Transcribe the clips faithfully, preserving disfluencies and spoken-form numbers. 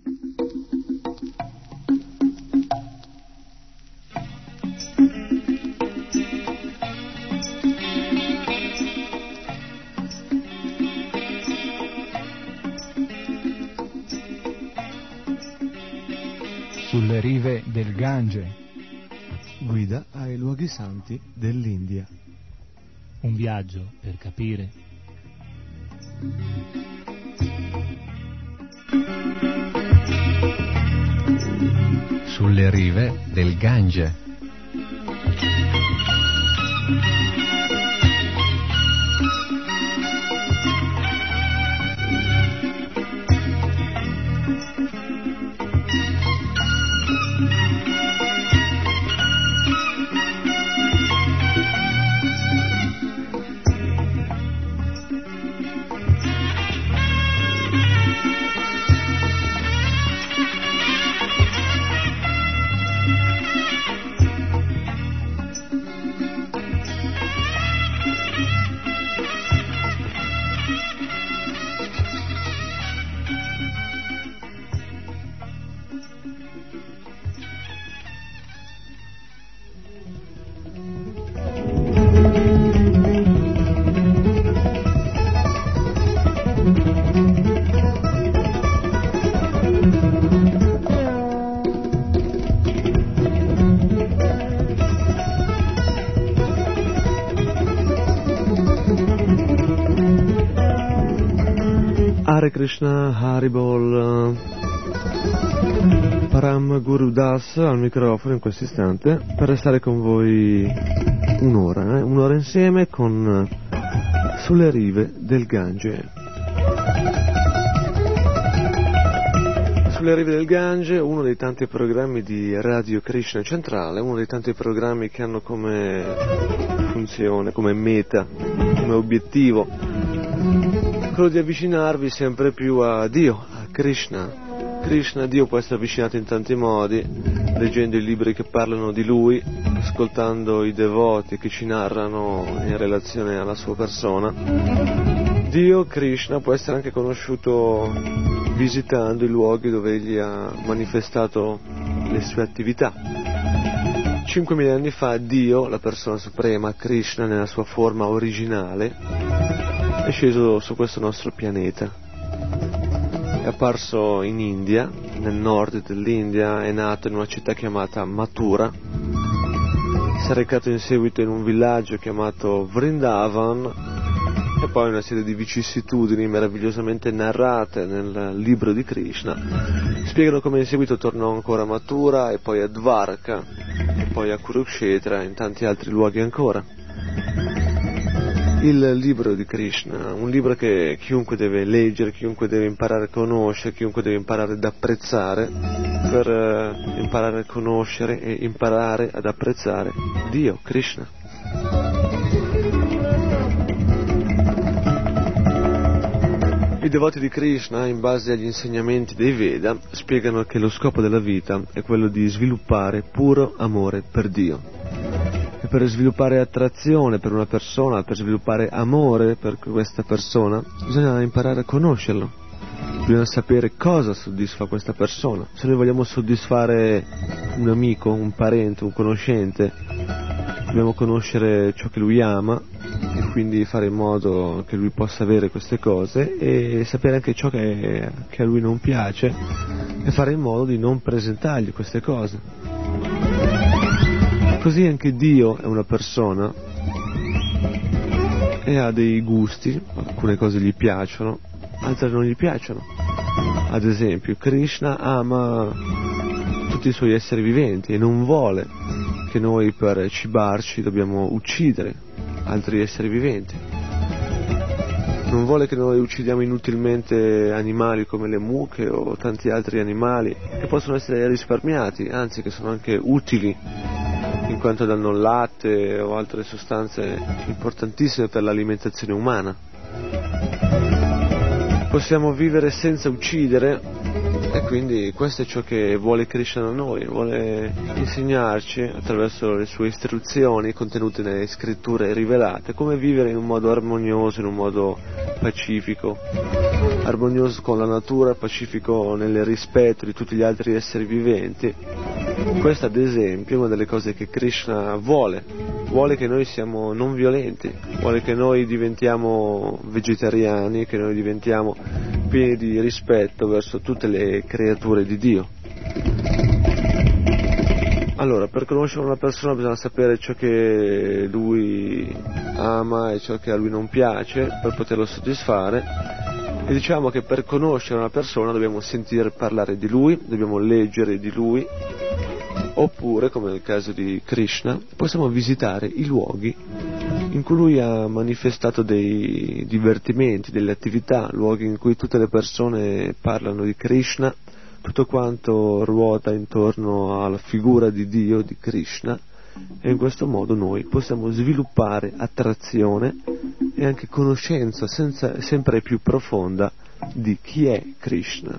Sulle rive del Gange. Guida ai luoghi santi dell'India. Un viaggio per capire. Sulle rive del Gange. Hare Krishna, Haribol, Param Guru Das al microfono in questo istante per restare con voi un'ora, eh? un'ora insieme con Sulle rive del Gange. Sulle rive del Gange, uno dei tanti programmi di Radio Krishna Centrale, uno dei tanti programmi che hanno come funzione, come meta, come obiettivo quello di avvicinarvi sempre più a Dio, a Krishna. Krishna, Dio, può essere avvicinato in tanti modi, leggendo i libri che parlano di Lui, ascoltando i devoti che ci narrano in relazione alla sua persona. Dio, Krishna, può essere anche conosciuto visitando i luoghi dove Egli ha manifestato le sue attività. Cinquemila anni fa Dio, la persona suprema, Krishna nella sua forma originale, è sceso su questo nostro pianeta. È apparso in India, nel nord dell'India, è nato in una città chiamata Mathura, si è recato in seguito in un villaggio chiamato Vrindavan e poi una serie di vicissitudini meravigliosamente narrate nel libro di Krishna spiegano come in seguito tornò ancora a Mathura e poi a Dvarka e poi a Kurukshetra e in tanti altri luoghi ancora. Il libro di Krishna, un libro che chiunque deve leggere, chiunque deve imparare a conoscere, chiunque deve imparare ad apprezzare, per uh, imparare a conoscere e imparare ad apprezzare Dio, Krishna. I devoti di Krishna, in base agli insegnamenti dei Veda, spiegano che lo scopo della vita è quello di sviluppare puro amore per Dio. E per sviluppare attrazione per una persona, per sviluppare amore per questa persona, bisogna imparare a conoscerlo. Bisogna sapere cosa soddisfa questa persona. Se noi vogliamo soddisfare un amico, un parente, un conoscente, dobbiamo conoscere ciò che lui ama e quindi fare in modo che lui possa avere queste cose e sapere anche ciò che, che a lui non piace e fare in modo di non presentargli queste cose. Così anche Dio è una persona e ha dei gusti, alcune cose gli piacciono, altre non gli piacciono. Ad esempio, Krishna ama tutti i suoi esseri viventi e non vuole che noi per cibarci dobbiamo uccidere altri esseri viventi. Non vuole che noi uccidiamo inutilmente animali come le mucche o tanti altri animali che possono essere risparmiati, anzi che sono anche utili in quanto danno latte o altre sostanze importantissime per l'alimentazione umana. Possiamo vivere senza uccidere e quindi questo è ciò che vuole Krishna da noi, vuole insegnarci attraverso le sue istruzioni contenute nelle scritture rivelate come vivere in un modo armonioso, in un modo pacifico, armonioso con la natura, pacifico nel rispetto di tutti gli altri esseri viventi. Questa ad esempio è una delle cose che Krishna vuole, vuole che noi siamo non violenti, vuole che noi diventiamo vegetariani, che noi diventiamo pieni di rispetto verso tutte le creature di Dio. Allora, per conoscere una persona bisogna sapere ciò che lui ama e ciò che a lui non piace per poterlo soddisfare, e diciamo che per conoscere una persona dobbiamo sentire parlare di lui, dobbiamo leggere di lui, oppure, come nel caso di Krishna, possiamo visitare i luoghi in cui lui ha manifestato dei divertimenti, delle attività, luoghi in cui tutte le persone parlano di Krishna, tutto quanto ruota intorno alla figura di Dio, di Krishna, e in questo modo noi possiamo sviluppare attrazione e anche conoscenza senza, sempre più profonda di chi è Krishna.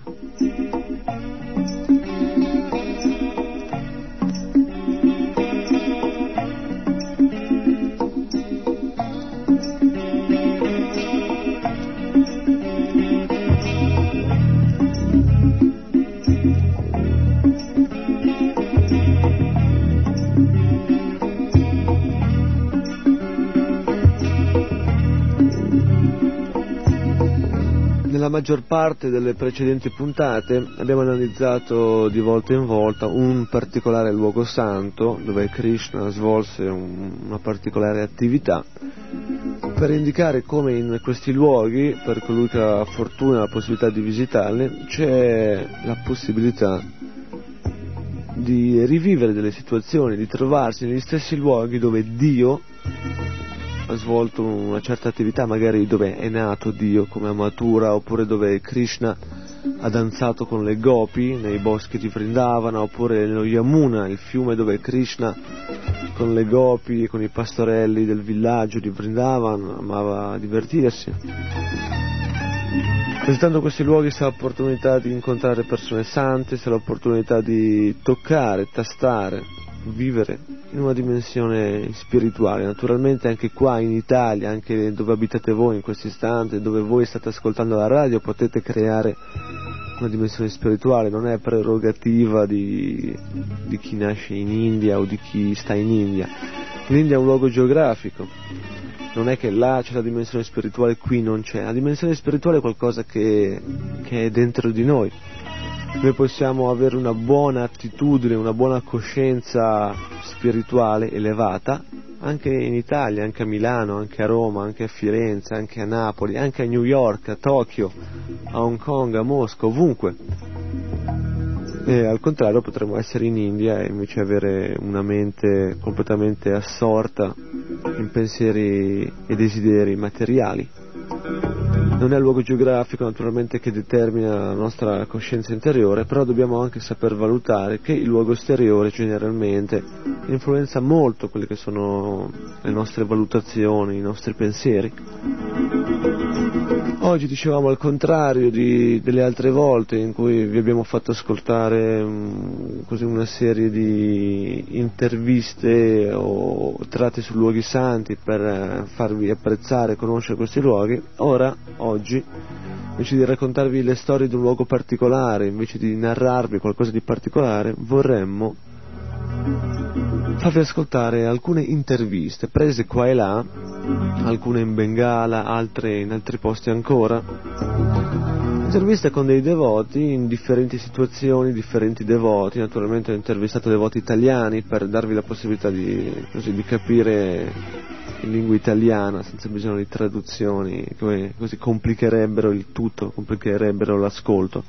Nella maggior parte delle precedenti puntate abbiamo analizzato di volta in volta un particolare luogo santo dove Krishna svolse un, una particolare attività, per indicare come in questi luoghi, per colui che ha fortuna e la possibilità di visitarli, c'è la possibilità di rivivere delle situazioni, di trovarsi negli stessi luoghi dove Dio ha svolto una certa attività, magari dove è nato Dio come amatura, oppure dove Krishna ha danzato con le gopi nei boschi di Vrindavana, oppure nello Yamuna, il fiume dove Krishna con le gopi e con i pastorelli del villaggio di Vrindavana amava divertirsi. Visitando questi luoghi si ha l'opportunità di incontrare persone sante, si ha l'opportunità di toccare, tastare, vivere in una dimensione spirituale. Naturalmente anche qua in Italia, anche dove abitate voi in questo istante, dove voi state ascoltando la radio, potete creare una dimensione spirituale. Non è prerogativa di, di chi nasce in India o di chi sta in India. L'India è un luogo geografico, non è che là c'è la dimensione spirituale, qui non c'è. La dimensione spirituale è qualcosa che, che è dentro di noi. Noi possiamo avere una buona attitudine, una buona coscienza spirituale elevata anche in Italia, anche a Milano, anche a Roma, anche a Firenze, anche a Napoli, anche a New York, a Tokyo, a Hong Kong, a Mosca, ovunque. E al contrario potremmo essere in India e invece avere una mente completamente assorta in pensieri e desideri materiali. Non è il luogo geografico naturalmente che determina la nostra coscienza interiore, però dobbiamo anche saper valutare che il luogo esteriore generalmente influenza molto quelle che sono le nostre valutazioni, i nostri pensieri. Oggi dicevamo al contrario di, delle altre volte in cui vi abbiamo fatto ascoltare um, così una serie di interviste o tratte su luoghi santi per uh, farvi apprezzare e conoscere questi luoghi. Ora, oggi, invece di raccontarvi le storie di un luogo particolare, invece di narrarvi qualcosa di particolare, vorremmo farvi ascoltare alcune interviste prese qua e là, alcune in Bengala, altre in altri posti ancora, interviste con dei devoti in differenti situazioni, differenti devoti. Naturalmente ho intervistato devoti italiani per darvi la possibilità di, così, di capire in lingua italiana senza bisogno di traduzioni, come così complicherebbero il tutto, complicherebbero l'ascolto.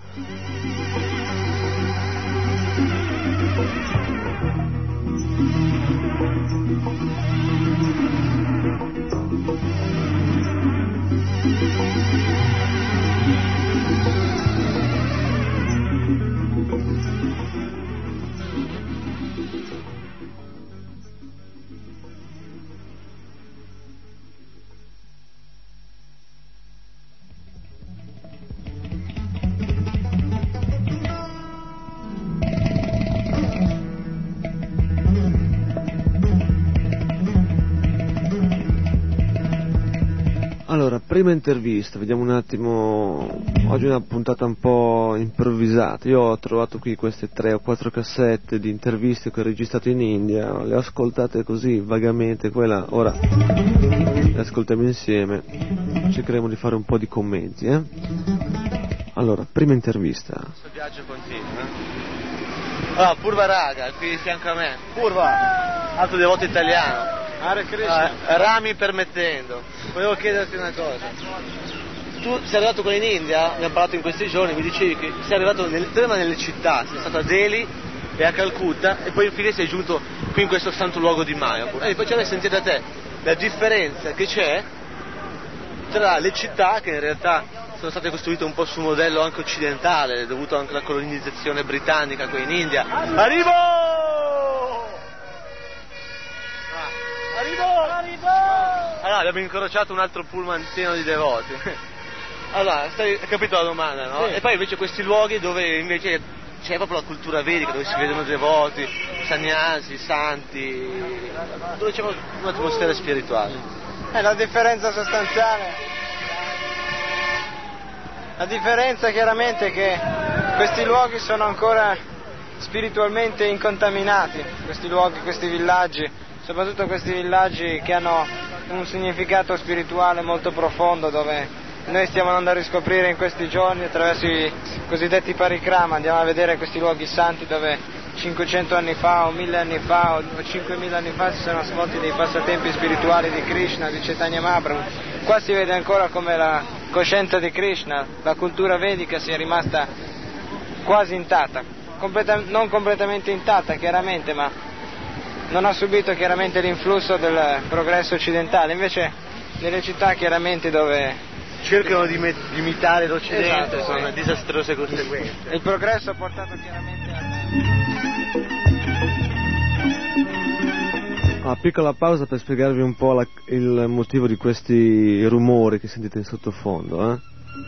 prima intervista, vediamo un attimo. Oggi è una puntata un po' improvvisata. Io ho trovato qui queste tre o quattro cassette di interviste che ho registrato in India, le ho ascoltate così vagamente, quella ora le ascoltiamo insieme, cercheremo di fare un po' di commenti, eh? Allora, prima intervista. Questo viaggio continua, eh? Allora, Purva Raga, qui di fianco a me. Purva, altro devoto italiano. Hare Krishna. Ah, rami permettendo, volevo chiederti una cosa. Tu sei arrivato qua in India, abbiamo parlato in questi giorni, mi dicevi che sei arrivato nel, prima nelle città, sei stato a Delhi e a Calcutta e poi infine sei giunto qui in questo santo luogo di Mayapur. E mi piacerebbe sentire da te la differenza che c'è tra le città, che in realtà sono state costruite un po' su un modello anche occidentale, dovuto anche alla colonizzazione britannica qui in India. Arrivo! Arrivo! Arrivo! Allora, abbiamo incrociato un altro pullman pieno di devoti. Allora, stai, hai capito la domanda, no? Sì. E poi invece questi luoghi dove invece c'è proprio la cultura vedica, dove si vedono devoti, sannyasi, santi, dove c'è un'atmosfera spirituale. Eh, la differenza sostanziale, la differenza chiaramente è che questi luoghi sono ancora spiritualmente incontaminati, questi luoghi, questi villaggi, soprattutto questi villaggi che hanno un significato spirituale molto profondo, dove noi stiamo andando a riscoprire in questi giorni attraverso i cosiddetti parikrama. Andiamo a vedere questi luoghi santi dove cinquecento anni fa o mille anni fa o cinquemila anni fa si sono svolti dei passatempi spirituali di Krishna, di Chaitanya Mahaprabhu. Qua si vede ancora come la coscienza di Krishna, la cultura vedica sia rimasta quasi intatta, completa, non completamente intatta chiaramente, ma non ha subito chiaramente l'influsso del progresso occidentale. Invece nelle città chiaramente dove cercano di, met- di imitare l'Occidente, esatto, sono sì. disastrose conseguenze. Il progresso ha portato chiaramente a... Ah, piccola pausa per spiegarvi un po' la, il motivo di questi rumori che sentite in sottofondo, eh?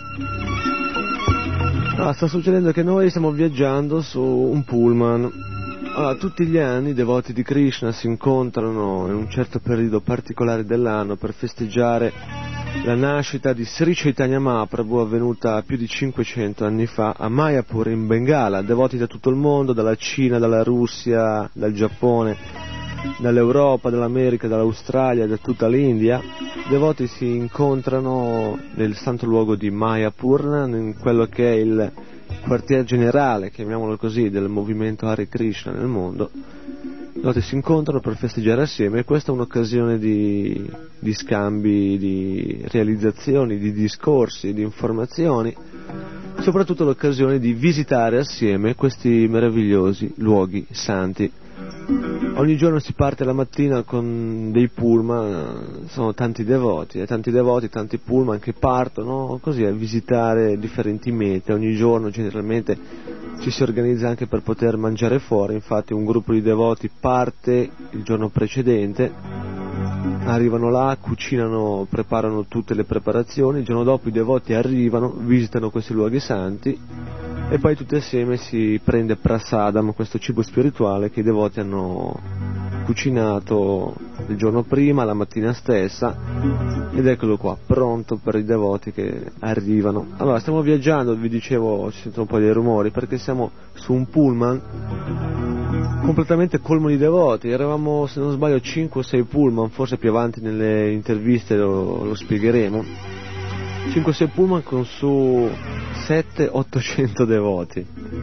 Ah, sta succedendo che noi stiamo viaggiando su un pullman. Allora, tutti gli anni i devoti di Krishna si incontrano in un certo periodo particolare dell'anno per festeggiare la nascita di Sri Chaitanya Mahaprabhu, avvenuta più di cinquecento anni fa a Mayapur in Bengala. Devoti da tutto il mondo, dalla Cina, dalla Russia, dal Giappone, dall'Europa, dall'America, dall'Australia, da tutta l'India. I devoti si incontrano nel santo luogo di Mayapur, in quello che è il quartier generale, chiamiamolo così, del movimento Hare Krishna nel mondo. I devoti si incontrano per festeggiare assieme e questa è un'occasione di, di scambi, di realizzazioni, di discorsi, di informazioni, soprattutto l'occasione di visitare assieme questi meravigliosi luoghi santi. Ogni giorno si parte la mattina con dei pullman, sono tanti devoti, e tanti devoti, tanti pullman che partono così a visitare differenti mete. Ogni giorno generalmente ci si organizza anche per poter mangiare fuori, infatti un gruppo di devoti parte il giorno precedente, arrivano là, cucinano, preparano tutte le preparazioni, il giorno dopo i devoti arrivano, visitano questi luoghi santi e poi tutti assieme si prende prasadam, questo cibo spirituale che i devoti hanno cucinato il giorno prima, la mattina stessa, ed eccolo qua, pronto per i devoti che arrivano. Allora, stiamo viaggiando, vi dicevo, ci sentono un po' dei rumori, perché siamo su un pullman completamente colmo di devoti. Eravamo, se non sbaglio, cinque o sei pullman, forse più avanti nelle interviste lo, lo spiegheremo. cinque o sei pullman con su sette ottocento devoti,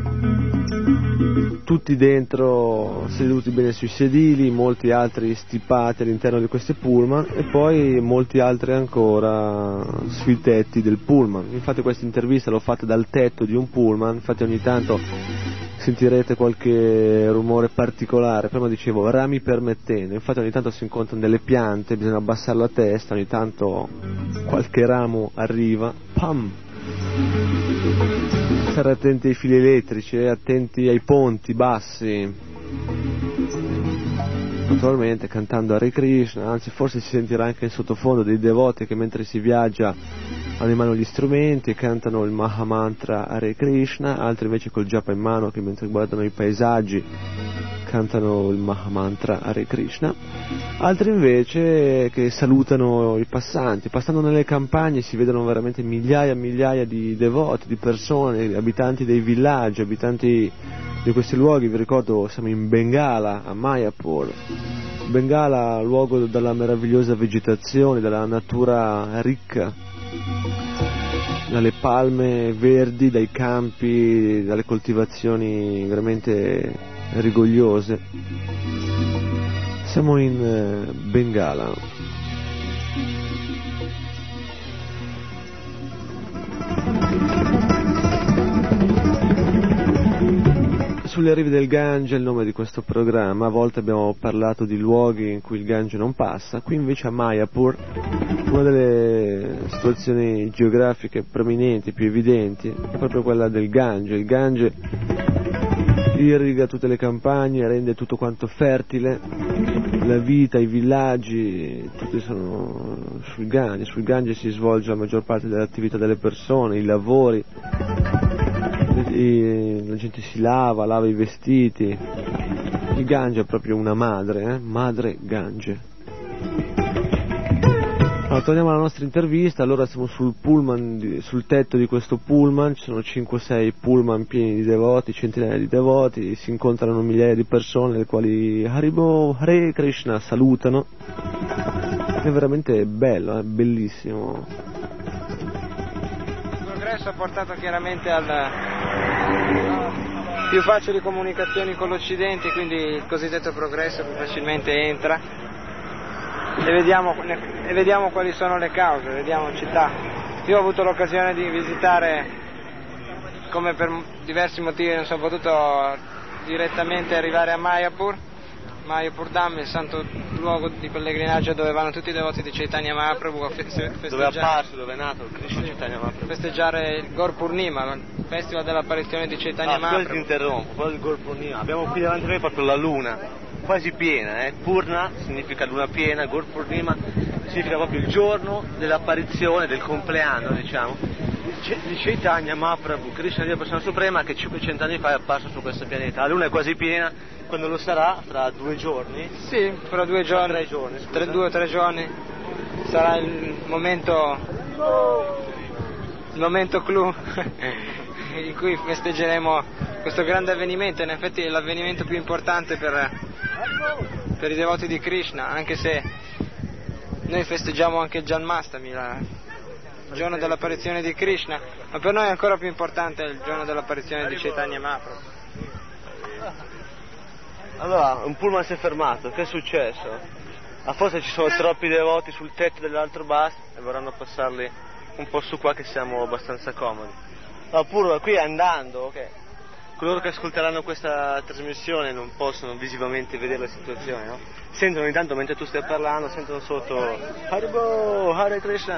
tutti dentro seduti bene sui sedili, molti altri stipati all'interno di questi pullman e poi molti altri ancora sui tetti del pullman. Infatti questa intervista l'ho fatta dal tetto di un pullman, infatti ogni tanto sentirete qualche rumore particolare. Prima dicevo rami permettendo, infatti ogni tanto si incontrano delle piante, bisogna abbassare la testa, ogni tanto qualche ramo arriva, pam! Stare attenti ai fili elettrici, attenti ai ponti bassi, naturalmente cantando Hare Krishna, anzi forse si sentirà anche in sottofondo dei devoti che mentre si viaggia hanno in mano gli strumenti e cantano il Mahamantra Hare Krishna, altri invece col japa in mano che mentre guardano i paesaggi cantano il Mahamantra Hare Krishna, altri invece che salutano i passanti. Passando nelle campagne si vedono veramente migliaia e migliaia di devoti, di persone, abitanti dei villaggi, abitanti di questi luoghi. Vi ricordo, siamo in Bengala, a Mayapur. Bengala, luogo dalla meravigliosa vegetazione, dalla natura ricca, dalle palme verdi, dai campi, dalle coltivazioni veramente rigogliose. Siamo in Bengala. Sulle rive del Gange è il nome di questo programma. A volte abbiamo parlato di luoghi in cui il Gange non passa, qui invece a Mayapur, una delle situazioni geografiche prominenti, più evidenti, è proprio quella del Gange. Il Gange irriga tutte le campagne, rende tutto quanto fertile, la vita, i villaggi, tutti sono sul Gange. Sul Gange si svolge la maggior parte dell'attività delle persone, i lavori, la gente si lava, lava i vestiti. Il Gange è proprio una madre, eh? Madre Gange. Allora, torniamo alla nostra intervista. Allora siamo sul pullman, sul tetto di questo pullman, ci sono cinque sei pullman pieni di devoti, centinaia di devoti, si incontrano migliaia di persone, le quali Haribo, Hare Krishna salutano. È veramente bello, è bellissimo. Il progresso ha portato chiaramente al più facili comunicazioni con l'Occidente, quindi il cosiddetto progresso più facilmente entra e vediamo, e vediamo quali sono le cause, vediamo città. Io ho avuto l'occasione di visitare, come per diversi motivi non sono potuto direttamente arrivare a Mayapur, Mayapur Dham, il santo luogo di pellegrinaggio dove vanno tutti i devoti di Chaitanya Mahaprabhu a festeggiare, dove è apparso, dove è nato Krishna Chaitanya Mahaprabhu, festeggiare il Gaur Purnima, il festival dell'apparizione di Chaitanya ah, Mahaprabhu. Ti interrompo, quello del Gaur Purnima, abbiamo qui davanti a noi proprio la luna, quasi piena, eh? Purna significa luna piena, Gaur Purnima significa proprio il giorno dell'apparizione, del compleanno, diciamo, di Chaitanya Mahaprabhu, Krishna, Dio persona suprema, che cinquecento anni fa è apparso su questo pianeta. La luna è quasi piena. Quando lo sarà? Fra due giorni? Sì, fra due giorni, tre giorni, scusa. Tre, due o tre giorni sarà il momento, il momento clou in cui festeggeremo questo grande avvenimento. In effetti è l'avvenimento più importante per, per i devoti di Krishna, anche se noi festeggiamo anche il Janmastami, la, il giorno dell'apparizione di Krishna, ma per noi è ancora più importante il giorno dell'apparizione di Chaitanya Mahaprabhu. Allora, un pullman si è fermato, che è successo? Ah, forse ci sono troppi devoti sul tetto dell'altro bus e vorranno passarli un po' su qua che siamo abbastanza comodi. No, pure qui andando, ok. Coloro che ascolteranno questa trasmissione non possono visivamente vedere la situazione, no? Sentono intanto mentre tu stai parlando, sentono sotto Haribo, Hare Krishna.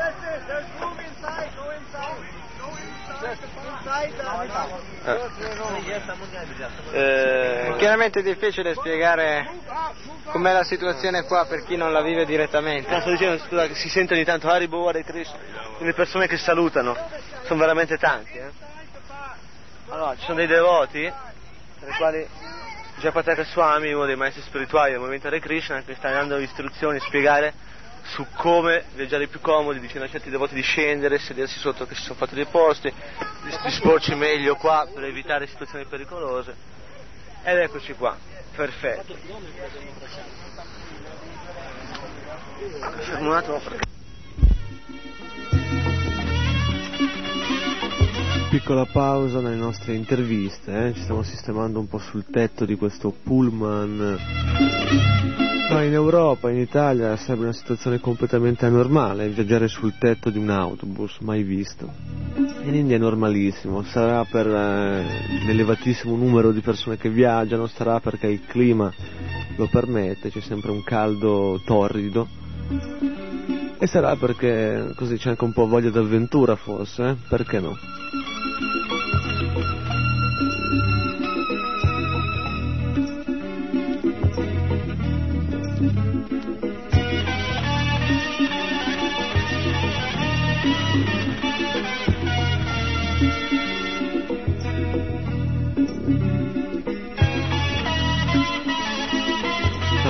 Eh, chiaramente è difficile spiegare com'è la situazione qua per chi non la vive direttamente. No, sto dicendo, scusa, che si sente ogni tanto Haribo, Hare Krishna, le persone che salutano, sono veramente tanti, eh? Allora, ci sono dei devoti, tra i quali Japataka Swami, uno dei maestri spirituali del movimento Hare Krishna, che sta dando istruzioni, spiegare su come viaggiare più comodi, dicendo a certi devoti di scendere, sedersi sotto che si sono fatti dei posti, di disporci meglio qua per evitare situazioni pericolose. Ed eccoci qua, perfetto. Fermo un attimo perché... Piccola pausa nelle nostre interviste, eh? Ci stiamo sistemando un po' sul tetto di questo pullman. No, in Europa, in Italia sarebbe una situazione completamente anormale viaggiare sul tetto di un autobus, mai visto. In India è normalissimo, sarà per eh, l'elevatissimo numero di persone che viaggiano, sarà perché il clima lo permette, c'è sempre un caldo torrido, e sarà perché così c'è anche un po' voglia d'avventura forse, eh? Perché no?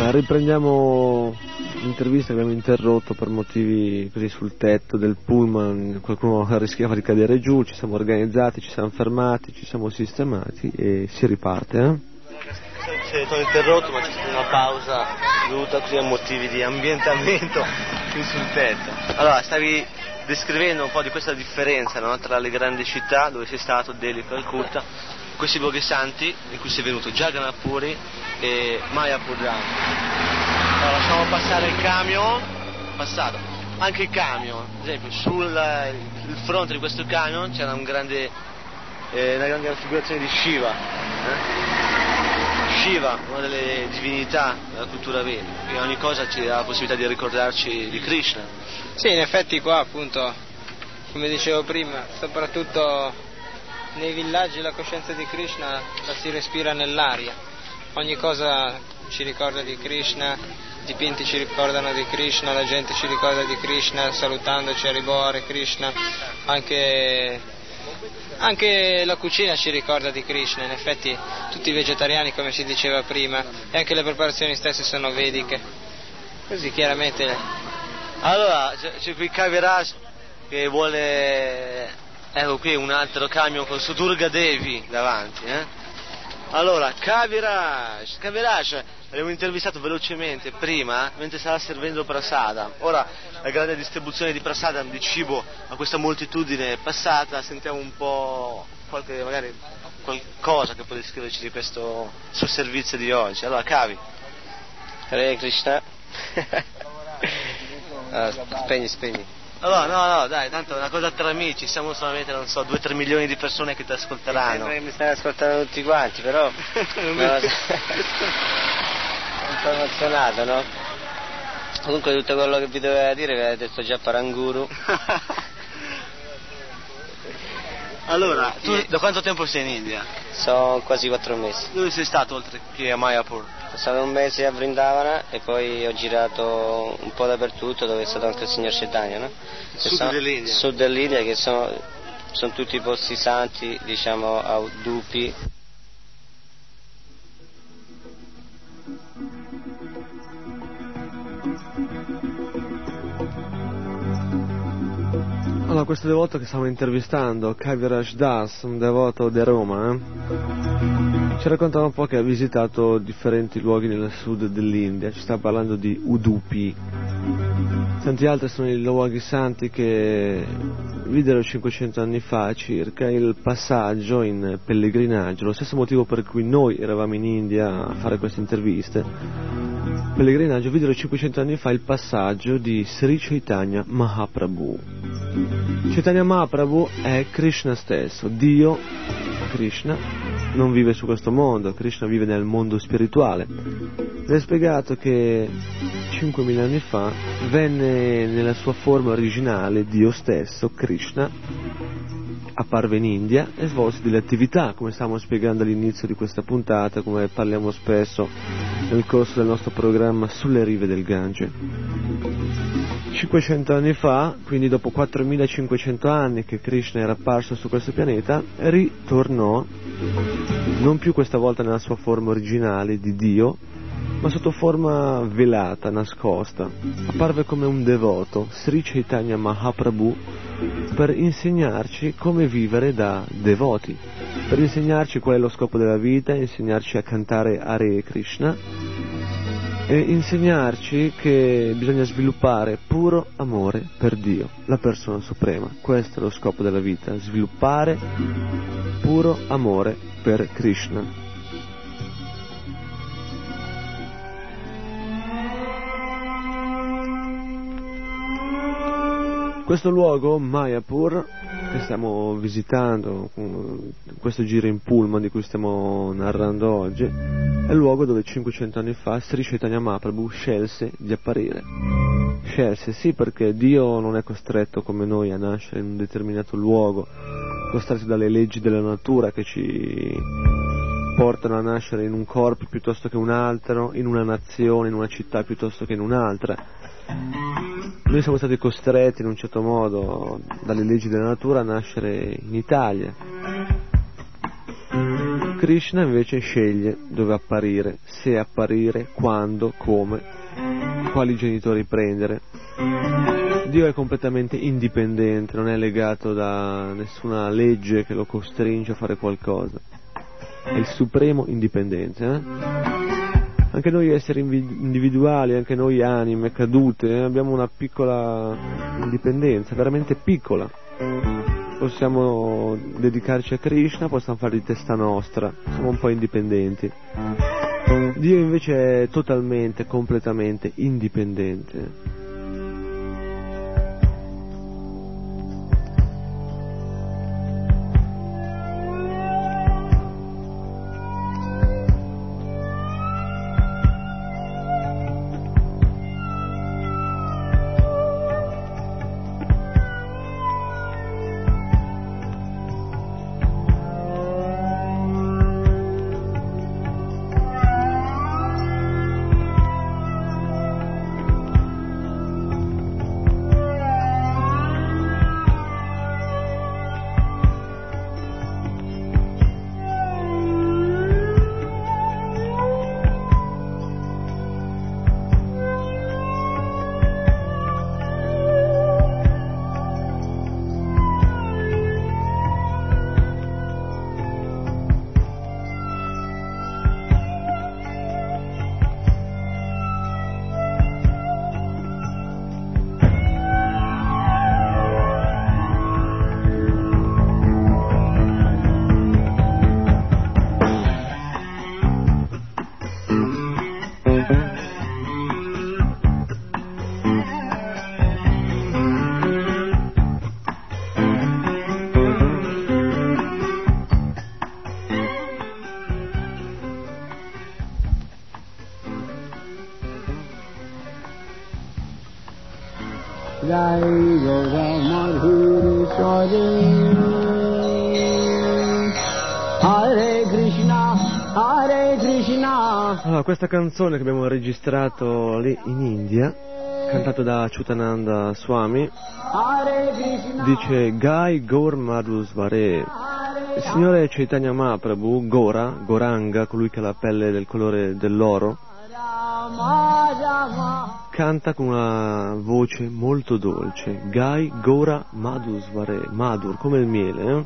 Allora, riprendiamo l'intervista che abbiamo interrotto per motivi così sul tetto del pullman, qualcuno rischiava di cadere giù, ci siamo organizzati, ci siamo fermati, ci siamo sistemati e si riparte. Eh? Sì, ti ho interrotto, ma c'è stata una pausa dovuta così a motivi di ambientamento qui sul tetto. Allora, stavi descrivendo un po' di questa differenza, no? Tra le grandi città dove sei stato, Delhi, Calcutta, questi luoghi santi in cui sei venuto, Jagannath Puri e Mayapur Dham. Allora, lasciamo passare il camion, passato, anche il camion, ad esempio sul il fronte di questo camion c'era un grande, eh, una grande raffigurazione di Shiva, eh? Shiva, una delle divinità della cultura vedica, e ogni cosa ci dà la possibilità di ricordarci di Krishna. Sì, in effetti qua appunto, come dicevo prima, soprattutto nei villaggi la coscienza di Krishna la si respira nell'aria, ogni cosa ci ricorda di Krishna, i dipinti ci ricordano di Krishna, la gente ci ricorda di Krishna, salutandoci Haribo Hare Krishna, anche, anche la cucina ci ricorda di Krishna, in effetti tutti i vegetariani come si diceva prima, e anche le preparazioni stesse sono vediche, così chiaramente. Allora, c'è, c'è qui Kaviraj che vuole, ecco qui un altro camion con su Durga Devi davanti, eh? Allora, Kaviraj, Kaviraj, l'abbiamo intervistato velocemente prima, mentre stava servendo prasada. Ora, la grande distribuzione di prasada, di cibo a questa moltitudine passata, sentiamo un po' qualche, magari, qualcosa che può descriverci di questo suo servizio di oggi. Allora, Kavi. Hare Krishna. Ah, spegni, spegni. Allora, no, no, dai, tanto è una cosa tra amici, siamo solamente, non so, due o tre milioni di persone che ti ascolteranno. Sembra che mi stanno ascoltando tutti quanti, però... non mi... un po' emozionato, no? Comunque tutto quello che vi doveva dire vi aveva detto già Paranguru. Allora, tu da quanto tempo sei in India? Sono quasi quattro mesi. Dove sei stato oltre che a Mayapur? Sono stato un mese a Vrindavana e poi ho girato un po' dappertutto dove è stato anche il signor Chaitanya, no? Sud sono, dell'India? Sud dell'India, che sono, sono tutti posti santi, diciamo, a Udupi. Allora, questo devoto che stiamo intervistando, Kaviraj Das, un devoto di Roma, eh? ci raccontava un po' che ha visitato differenti luoghi nel sud dell'India, ci sta parlando di Udupi. Tanti altri sono i luoghi santi che videro cinquecento anni fa circa il passaggio in pellegrinaggio, lo stesso motivo per cui noi eravamo in India a fare queste interviste. Pellegrinaggio, videro cinquecento anni fa il passaggio di Sri Chaitanya Mahaprabhu. Chaitanya Mahaprabhu è Krishna stesso, Dio, Krishna, non vive su questo mondo, Krishna vive nel mondo spirituale. Ed è spiegato che cinquemila anni fa venne nella sua forma originale Dio stesso, Krishna, apparve in India e svolse delle attività, come stavamo spiegando all'inizio di questa puntata, come parliamo spesso nel corso del nostro programma sulle rive del Gange. cinquecento anni fa, quindi dopo quattromilacinquecento anni che Krishna era apparso su questo pianeta, ritornò, non più questa volta nella sua forma originale di Dio, ma sotto forma velata, nascosta. Apparve come un devoto, Sri Chaitanya Mahaprabhu, per insegnarci come vivere da devoti, per insegnarci qual è lo scopo della vita, insegnarci a cantare Hare Krishna e insegnarci che bisogna sviluppare puro amore per Dio, la persona suprema. Questo è lo scopo della vita, sviluppare puro amore per Krishna. Questo luogo, Mayapur, che stiamo visitando, questo giro in pullman di cui stiamo narrando oggi, è il luogo dove cinquecento anni fa Sri Chaitanya Mahaprabhu scelse di apparire. Scelse, sì, perché Dio non è costretto come noi a nascere in un determinato luogo, costretto dalle leggi della natura che ci portano a nascere in un corpo piuttosto che un altro, in una nazione, in una città piuttosto che in un'altra. Noi siamo stati costretti in un certo modo dalle leggi della natura a nascere in Italia. Krishna invece sceglie dove apparire, se apparire, quando, come, quali genitori prendere. Dio è completamente indipendente, non è legato da nessuna legge che lo costringe a fare qualcosa. È il supremo indipendente. Eh? Anche noi esseri individuali, anche noi anime cadute, eh, abbiamo una piccola indipendenza, veramente piccola. Possiamo dedicarci a Krishna, possiamo fare di testa nostra, siamo un po' indipendenti. Dio invece è totalmente, completamente indipendente. Jai Gaura Madhuri Hare Krishna, Hare Krishna. Allora, questa canzone che abbiamo registrato lì in India, cantata da Achyutananda Swami, dice Gai Gaur Madhusvare. Il signore Chaitanya Mahaprabhu, Gora, Goranga, colui che ha la pelle del colore dell'oro, canta con una voce molto dolce, Gai Gora Madhusvare, Madhur, come il miele, eh?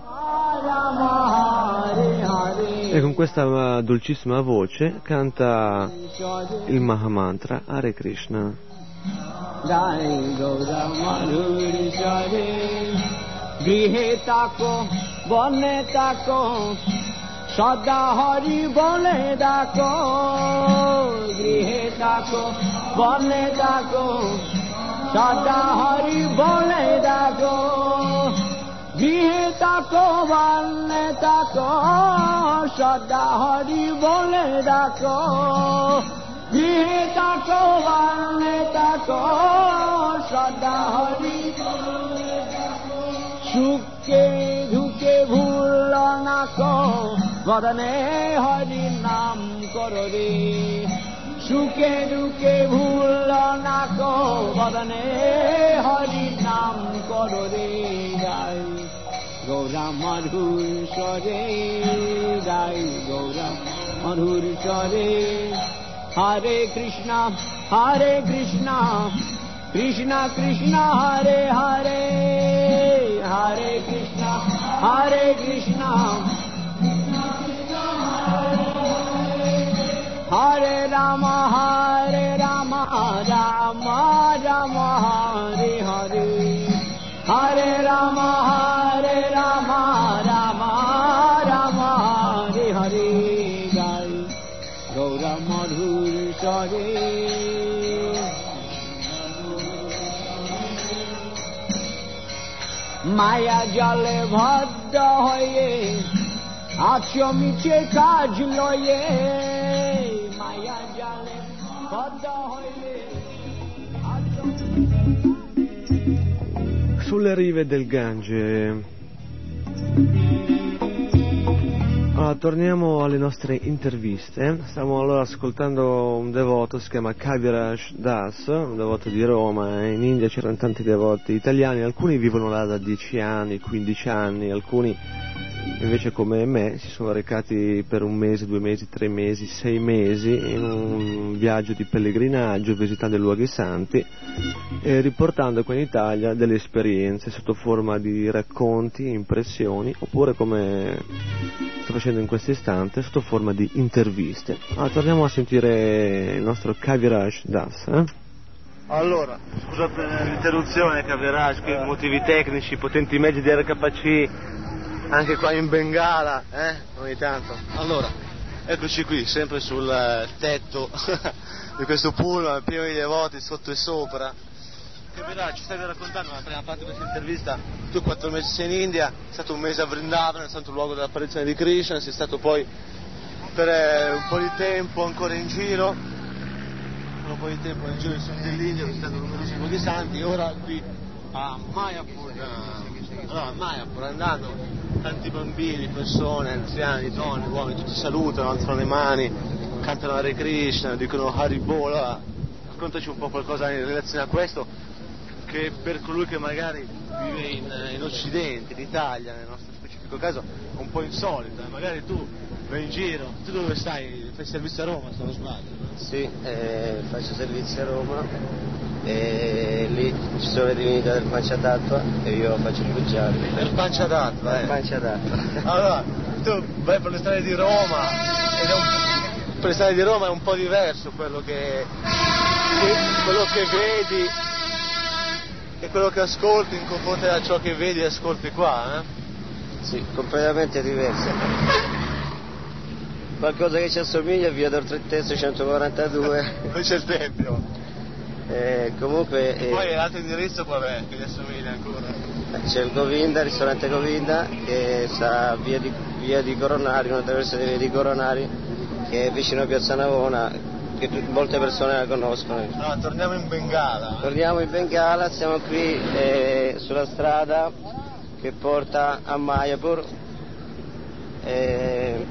E con questa dolcissima voce canta il Mahamantra Hare Krishna. Gai Gora Madhusvare, grihe tako, bone tako, Sada Hari bole dako, grihe dako, bole dako, Sada Hari bole dako, grihe dako, bole dako, Sada Hari bole dako, grihe dako, bole dako, Sada Hari bole dako, Shukke dhuke bhulo nako, Vadane Hari Nam karo re, Shuke duke bhulo nako, Vadane Hari Nam karo re. Jai Gaura Madhur Sare, Jai Gaura Madhur Sare. Hare Krishna, Hare Krishna, Krishna Krishna Hare Hare, Hare Krishna, Hare Krishna, Hare Rama, Hare Rama, Rama Rama, Hare Hare, Hare Rama, Hare Rama, Rama Rama, Hare Hare. Jai Gaura Madhur Sare. মায়া জলে ভদ্র হয়ে আছো মিছে কাজ লয়ে, মায়া জলে ভদ্র হয়ে Sulle rive del Gange. Allora, torniamo alle nostre interviste. Stiamo allora ascoltando un devoto, si chiama Kaviraj Das, un devoto di Roma. In India c'erano tanti devoti italiani, alcuni vivono là da dieci anni, quindici anni, alcuni invece come me si sono recati per un mese, due mesi, tre mesi, sei mesi in un viaggio di pellegrinaggio, visitando i luoghi santi e riportando qua in Italia delle esperienze sotto forma di racconti, impressioni, oppure come sto facendo in questo istante sotto forma di interviste. Allora, torniamo a sentire il nostro Kaviraj Das. Eh? Allora, scusa per l'interruzione, Kaviraj, qui motivi tecnici, potenti mezzi di R K C, anche qua in Bengala, eh, ogni tanto. Allora, eccoci qui, sempre sul tetto di questo pullman pieno di devoti sotto e sopra. Kaviraj, ci stavi raccontando nella prima parte di questa intervista, tu quattro mesi sei in India, è stato un mese a Vrindavan, è stato il luogo dell'apparizione di Krishna, sei stato poi per un po' di tempo ancora in giro, un po' di tempo in giro in sud dell'India, visitando numerosi luoghi santi, ora qui a Mayapur, allora a Mayapur andando, tanti bambini, persone, anziani, donne, uomini, tutti salutano, alzano le mani, cantano Hare Krishna, dicono Haribola. Raccontaci un po' qualcosa in relazione a questo, che per colui che magari vive in, in Occidente, in Italia, nel nostro specifico caso, è un po' insolito, magari tu vai in giro, tu dove stai? Fai servizio a Roma, se non sbaglio? No? Sì, eh, faccio servizio a Roma e lì ci sono le divinità del Panchatattva e io faccio il pugiare. Del Panchatattva, eh? Il Panchatattva. Allora, tu vai per le strade di Roma ed è un, per le strade di Roma è un po' diverso quello che, che quello che vedi e quello che ascolti in confronto a ciò che vedi e ascolti qua, eh? Sì, completamente diverso. Qualcosa che ci assomiglia è via d'Oltrettezzo centoquarantadue. Poi c'è il tempio. Eh, comunque. E poi eh, l'altro indirizzo qual è? Che gli assomiglia ancora? C'è il Govinda, il ristorante Govinda, che sta via di, via di Coronari, una traversa di via di Coronari, che è vicino a Piazza Navona, che molte persone la conoscono. No, torniamo in Bengala. Torniamo in Bengala, siamo qui eh, sulla strada che porta a Mayapur. Eh,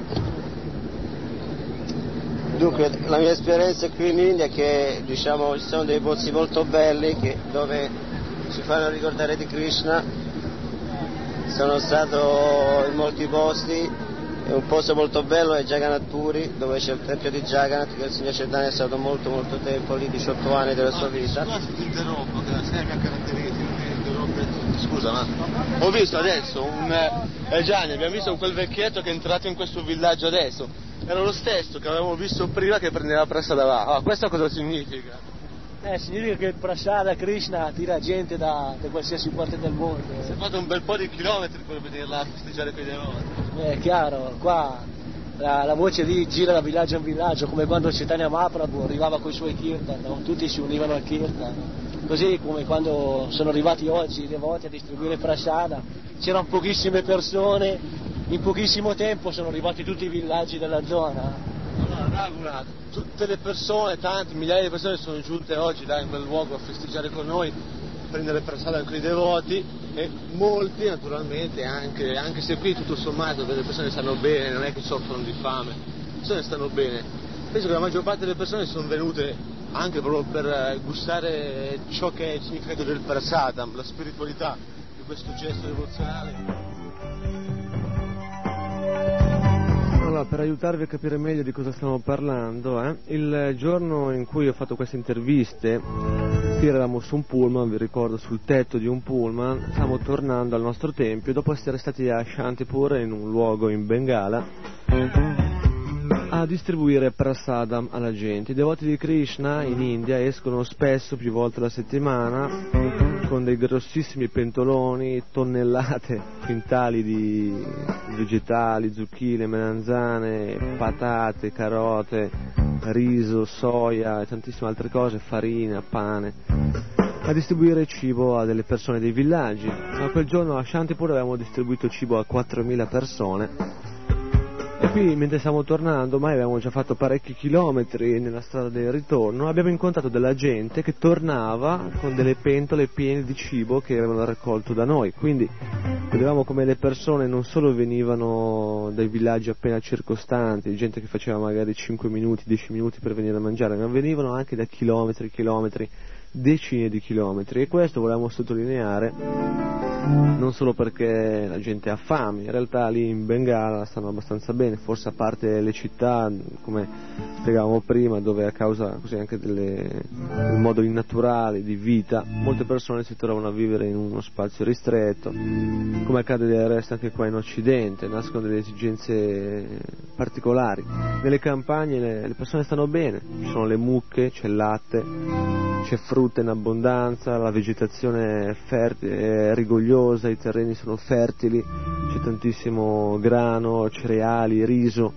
Dunque, la mia esperienza qui in India è che, diciamo, ci sono dei posti molto belli che, dove ci fanno ricordare di Krishna. Sono stato in molti posti, e un posto molto bello è Jagannath Puri, dove c'è il tempio di Jagannath, che il signor Chaitanya è stato molto molto tempo lì, diciotto anni della sua vita. Scusa se ti interrompo, che la serie mi caratterizza. Scusa, ma ho visto adesso un eh, Gianni, abbiamo visto quel vecchietto che è entrato in questo villaggio adesso. Era lo stesso che avevamo visto prima che prendeva prasada là. Allora, questo cosa significa? Eh, significa che il prasada Krishna attira gente da, da qualsiasi parte del mondo. Si è fatto un bel po' di chilometri per venirla a festeggiare quei devoti. È chiaro, qua la, la voce lì gira da villaggio in villaggio, come quando Chaitanya Mahaprabhu arrivava con i suoi kirtan, no? Tutti si univano al kirtan. Così come quando sono arrivati oggi i devoti a distribuire prasada, c'erano pochissime persone. In pochissimo tempo sono arrivati tutti i villaggi della zona. Allora, Raghunath, tutte le persone, tante migliaia di persone sono giunte oggi là in quel luogo a festeggiare con noi, a prendere prasada con i devoti e molti naturalmente, anche, anche se qui tutto sommato delle persone stanno bene, non è che soffrono di fame, le persone stanno bene. Penso che la maggior parte delle persone sono venute anche proprio per gustare ciò che è il significato del prasadam, la spiritualità di questo gesto devozionale. Allora, per aiutarvi a capire meglio di cosa stiamo parlando, eh, il giorno in cui ho fatto queste interviste, qui eravamo su un pullman, vi ricordo, sul tetto di un pullman, stiamo tornando al nostro tempio, dopo essere stati a Shantipur, in un luogo in Bengala, a distribuire prasadam alla gente. I devoti di Krishna in India escono spesso, più volte alla settimana, con dei grossissimi pentoloni, tonnellate, quintali di vegetali, zucchine, melanzane, patate, carote, riso, soia e tantissime altre cose, farina, pane, a distribuire cibo a delle persone dei villaggi. Ma quel giorno a Shantipur avevamo distribuito cibo a quattromila persone. E qui, mentre stiamo tornando, ormai abbiamo già fatto parecchi chilometri nella strada del ritorno, abbiamo incontrato della gente che tornava con delle pentole piene di cibo che avevano raccolto da noi. Quindi vedevamo come le persone non solo venivano dai villaggi appena circostanti, gente che faceva magari cinque minuti, dieci minuti per venire a mangiare, ma venivano anche da chilometri e chilometri decine di chilometri, e questo volevamo sottolineare non solo perché la gente ha fame, in realtà lì in Bengala stanno abbastanza bene, forse a parte le città, come spiegavamo prima, dove a causa così anche delle, del modo innaturale di vita, molte persone si trovano a vivere in uno spazio ristretto, come accade del resto anche qua in Occidente, nascono delle esigenze particolari. Nelle campagne le, le persone stanno bene, ci sono le mucche, c'è il latte, c'è frutta in abbondanza, la vegetazione è, fertile, è rigogliosa, i terreni sono fertili, c'è tantissimo grano, cereali, riso.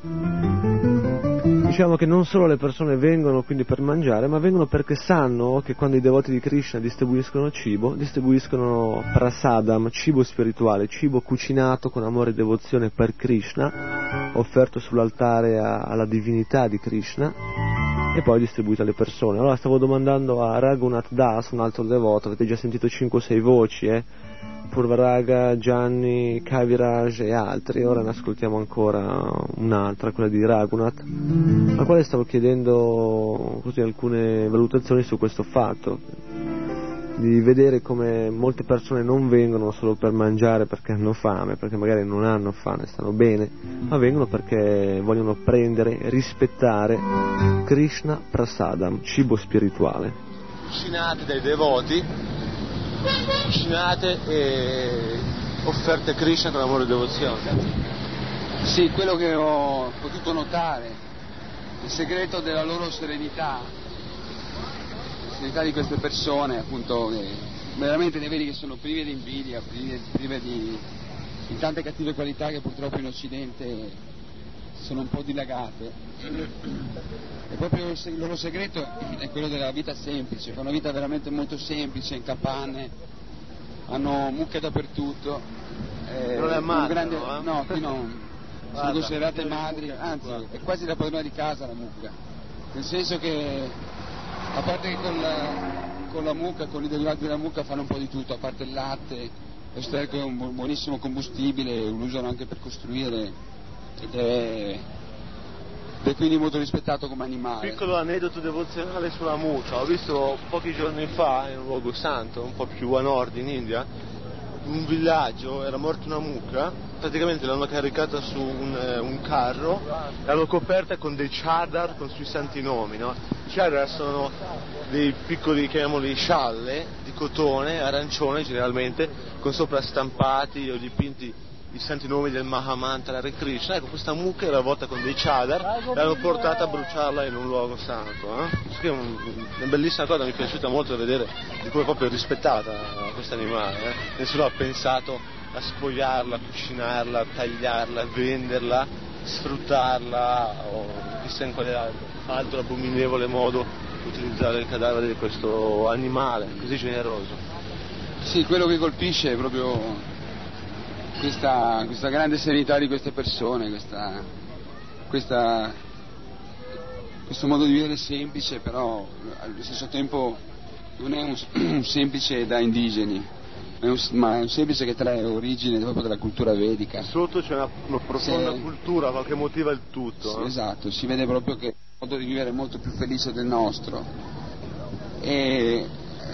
Diciamo che non solo le persone vengono quindi per mangiare, ma vengono perché sanno che quando i devoti di Krishna distribuiscono cibo, distribuiscono prasadam, cibo spirituale, cibo cucinato con amore e devozione per Krishna, offerto sull'altare a, alla divinità di Krishna, e poi distribuito alle persone. Allora stavo domandando a Raghunath Das, un altro devoto, avete già sentito cinque o sei voci, eh? Purvaraga, Gianni, Kaviraj e altri, ora ne ascoltiamo ancora un'altra, quella di Raghunath, al quale stavo chiedendo così alcune valutazioni su questo fatto, di vedere come molte persone non vengono solo per mangiare perché hanno fame, perché magari non hanno fame, stanno bene, ma vengono perché vogliono prendere, rispettare Krishna Prasadam, cibo spirituale. Cucinate dai devoti, cucinate e offerte a Krishna con amore e devozione. Sì, quello che ho potuto notare, il segreto della loro serenità, la serenità di queste persone, appunto, che veramente ne vedi che sono prive di invidia, prive, prive di, di tante cattive qualità che purtroppo in Occidente sono un po' dilagate. E proprio il loro segreto è quello della vita semplice, fanno una vita veramente molto semplice, in capanne, hanno mucche dappertutto. Eh, non è male, grande... no? Eh? No, qui non. Sono considerate madri, anzi è quasi la padrona di casa la mucca, nel senso che a parte che con la, con la mucca, con i derivati della mucca fanno un po' di tutto, a parte il latte, lo sterco è un buonissimo combustibile, lo usano anche per costruire, ed è, ed è quindi molto rispettato come animale. Piccolo aneddoto devozionale sulla mucca, ho visto pochi giorni fa in un luogo santo, un po' più a nord in India, un villaggio, era morta una mucca, praticamente l'hanno caricata su un, eh, un carro, l'hanno coperta con dei chadar con sui santi nomi, no? I chadar sono dei piccoli, chiamiamoli scialle, di cotone, arancione generalmente, con sopra stampati o dipinti i santi nomi del Mahamantra Hare Krishna. Ecco, questa mucca era avvolta con dei chadar e l'hanno portata a bruciarla in un luogo santo. Eh? È un, una bellissima cosa, mi è piaciuta molto vedere di come proprio è rispettata questa animale. Eh? Nessuno ha pensato a spogliarla, a cucinarla, a tagliarla, a venderla, sfruttarla o chissà in quale altro, altro abominevole modo utilizzare il cadavere di questo animale così generoso. Sì, quello che colpisce è proprio Questa, questa grande serenità di queste persone, questa, questa, questo modo di vivere semplice, però allo stesso tempo non è un, un semplice da indigeni, è un, ma è un semplice che trae origine proprio dalla cultura vedica. Sotto c'è una, una profonda Se, cultura che motiva il tutto. Sì, eh? Esatto, si vede proprio che è un modo di vivere molto più felice del nostro e,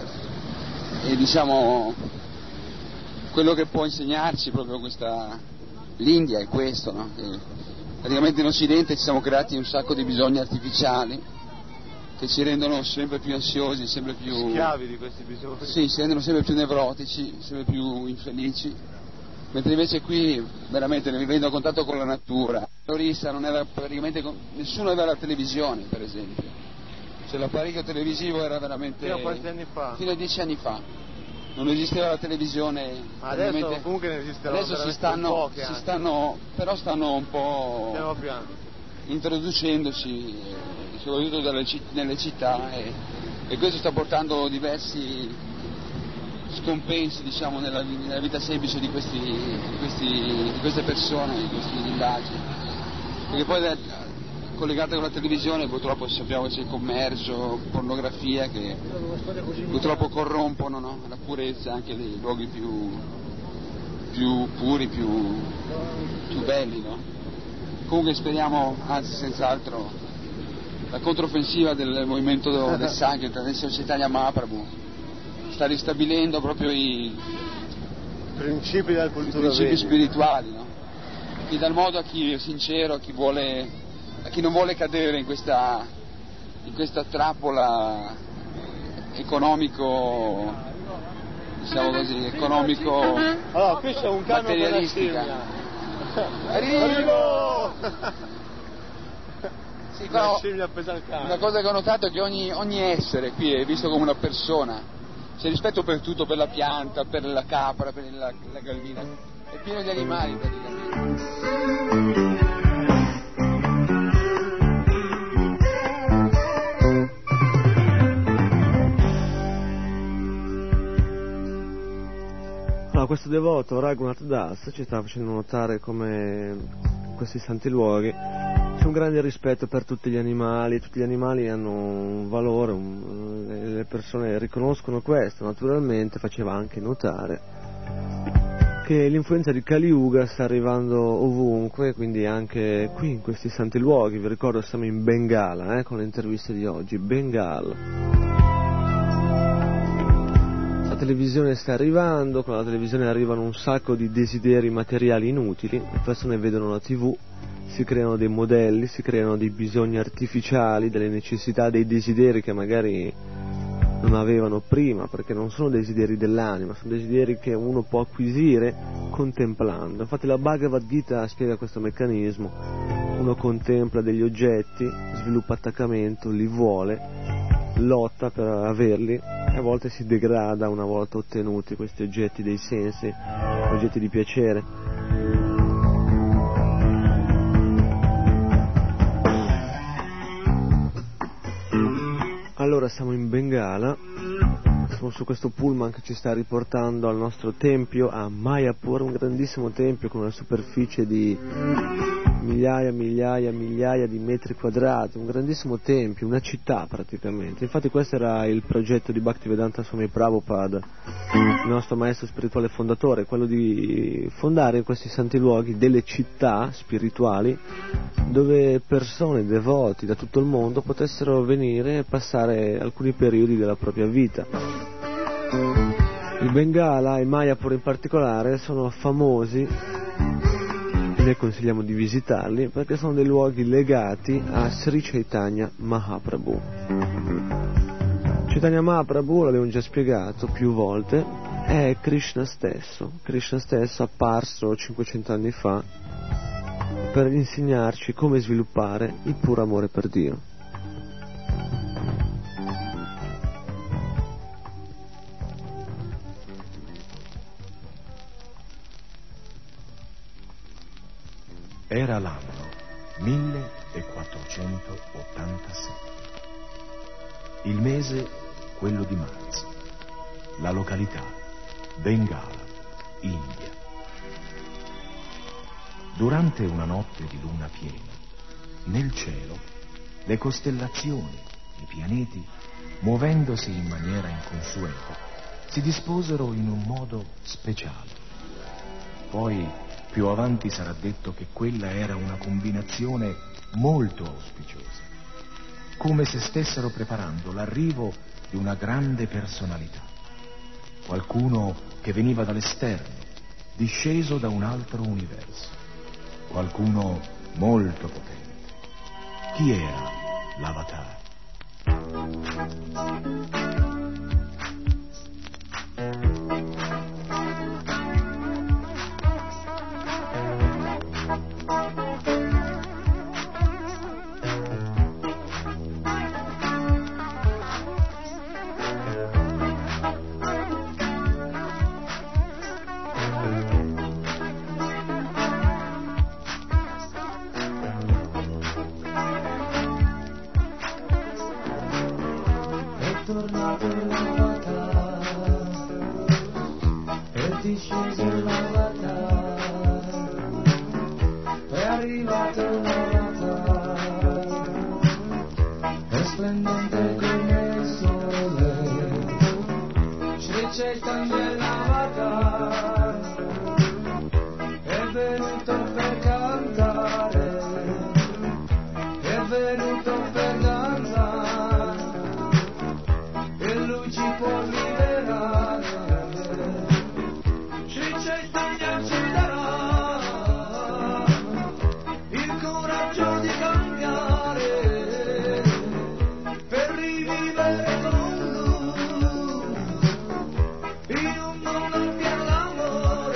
e diciamo quello che può insegnarci proprio questa l'India è questo, no? Che praticamente in Occidente ci siamo creati un sacco di bisogni artificiali che ci rendono sempre più ansiosi, sempre più schiavi di questi bisogni. Sì, ci rendono sempre più nevrotici, sempre più infelici, mentre invece qui veramente vivendo a contatto con la natura. L'Orissa non era praticamente nessuno aveva la televisione, per esempio, cioè l'apparecchio televisivo era veramente fino a quanti anni fa? Fino a dieci anni fa. Non esisteva la televisione. Adesso comunque ne esisterà. Adesso si stanno, si stanno, però stanno un po' piano piano introducendosi, soprattutto dalle, nelle città, e, e questo sta portando diversi scompensi, diciamo, nella, nella vita semplice di, questi, di, questi, di queste persone, di questi villaggi. Perché poi collegate con la televisione purtroppo sappiamo che c'è il commercio, pornografia che purtroppo corrompono, no? La purezza anche dei luoghi più, più puri, più, più belli, no? Comunque speriamo, anzi senz'altro, la controffensiva del movimento del Sankirtan, del Chaitanya Mahaprabhu, sta ristabilendo proprio i principi della cultura, i principi vedica. spirituali, no? Che dà modo a chi è sincero, a chi vuole, a chi non vuole cadere in questa, in questa trappola economico, diciamo così, economico allora, qui c'è un camion materialistica. Arrivo! Sì, però scimmia appesa al camion. una cosa che ho notato è che ogni, ogni essere qui è visto come una persona, c'è rispetto per tutto, per la pianta, per la capra, per la, la gallina, è pieno di animali praticamente. Allora, questo devoto Raghunath Das ci sta facendo notare come in questi santi luoghi c'è un grande rispetto per tutti gli animali, tutti gli animali hanno un valore, un, le persone riconoscono questo. Naturalmente faceva anche notare che l'influenza di Kali Yuga sta arrivando ovunque, quindi anche qui in questi santi luoghi. Vi ricordo siamo in Bengala, eh, con le interviste di oggi, Bengala. La televisione sta arrivando, con la televisione arrivano un sacco di desideri materiali inutili, le persone vedono la tivù, si creano dei modelli, si creano dei bisogni artificiali, delle necessità, dei desideri che magari non avevano prima, perché non sono desideri dell'anima, sono desideri che uno può acquisire contemplando. Infatti la Bhagavad Gita spiega questo meccanismo: uno contempla degli oggetti, sviluppa attaccamento, li vuole, lotta per averli e a volte si degrada una volta ottenuti questi oggetti dei sensi, oggetti di piacere. Allora siamo in Bengala, siamo su questo pullman che ci sta riportando al nostro tempio a Mayapur, un grandissimo tempio con una superficie di migliaia, migliaia, migliaia di metri quadrati, un grandissimo tempio, una città praticamente. Infatti questo era il progetto di Bhaktivedanta Swami Prabhupada, il nostro maestro spirituale fondatore, quello di fondare in questi santi luoghi delle città spirituali dove persone, devoti da tutto il mondo potessero venire e passare alcuni periodi della propria vita. Il Bengala e Mayapur in particolare sono famosi, e noi consigliamo di visitarli, perché sono dei luoghi legati a Sri Chaitanya Mahaprabhu. Chaitanya Mahaprabhu, l'abbiamo già spiegato più volte, è Krishna stesso, Krishna stesso apparso cinquecento anni fa per insegnarci come sviluppare il puro amore per Dio. Era l'anno millequattrocentottantasette, il mese quello di marzo, la località Bengala, India. Durante una notte di luna piena, nel cielo, le costellazioni, i pianeti, muovendosi in maniera inconsueta, si disposero in un modo speciale. Poi, più avanti sarà detto che quella era una combinazione molto auspiciosa, come se stessero preparando l'arrivo di una grande personalità, qualcuno che veniva dall'esterno, disceso da un altro universo, qualcuno molto potente. Chi era l'Avatar? È venuto per cantare, è venuto per danzare e lui ci può liberare. Sri Chaitanya ci darà il coraggio di cambiare per rivivere con lui in un mondo pieno d'amore.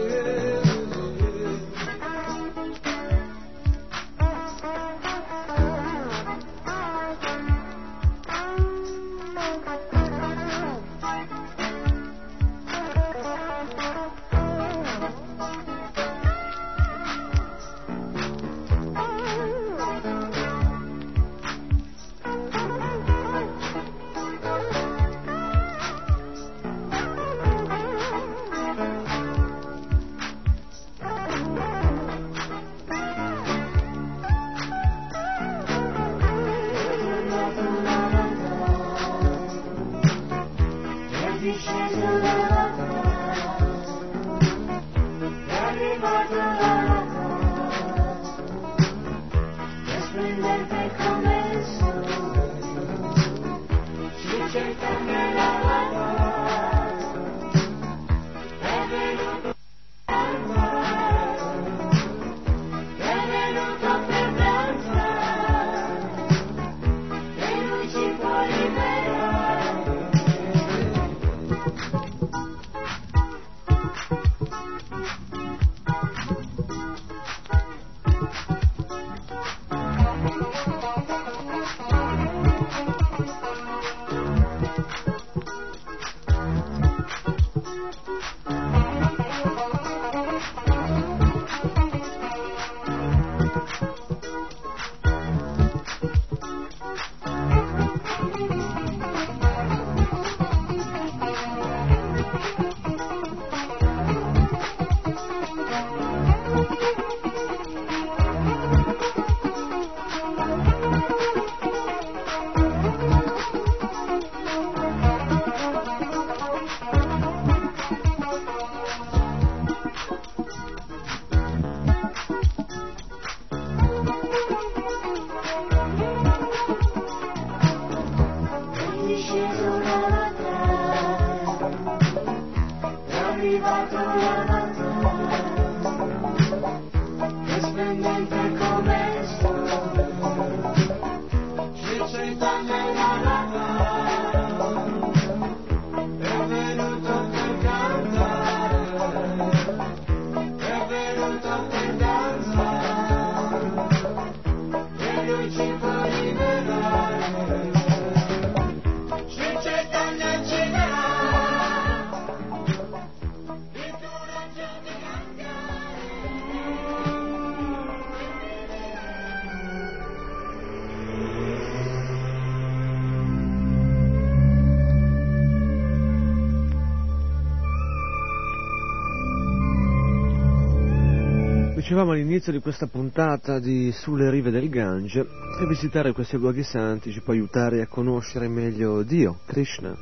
Dicevamo all'inizio di questa puntata di Sulle rive del Gange che visitare questi luoghi santi ci può aiutare a conoscere meglio Dio, Krishna.